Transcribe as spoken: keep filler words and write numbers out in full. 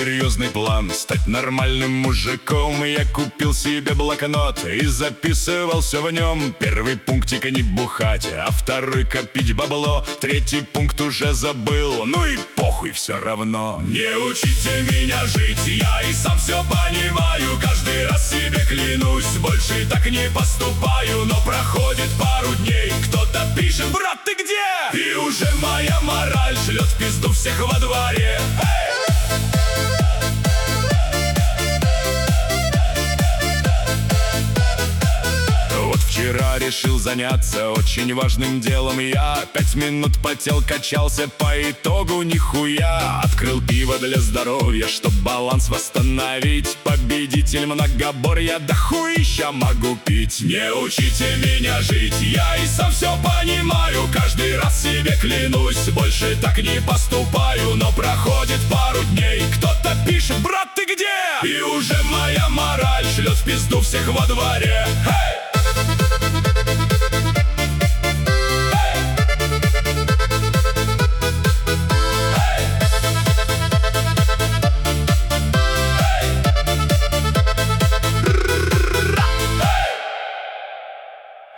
серьезный план стать нормальным мужиком. Я купил себе блокнот и записывался в нем. Первый пунктик — не бухать, а второй — копить бабло. Третий пункт уже забыл, ну и похуй все равно. Не учите меня жить, я и сам все понимаю. Каждый раз себе клянусь, больше так не поступаю. Но проходит пару дней, кто-то пишет: брат, ты где? И уже моя мораль шлет в пизду всех во дворе. Вот вчера решил заняться очень важным делом. Я пять минут потел, качался, по итогу нихуя. Открыл пиво для здоровья, чтоб баланс восстановить. Победитель многоборья, да хуища могу пить. Не учите меня жить, я и сам все понимаю. Каждый раз себе клянусь, больше так не поступаю. Но проходит пару дней, кто-то пишет: брат, ты где? И уже моя мораль шлет в пизду всех во дворе.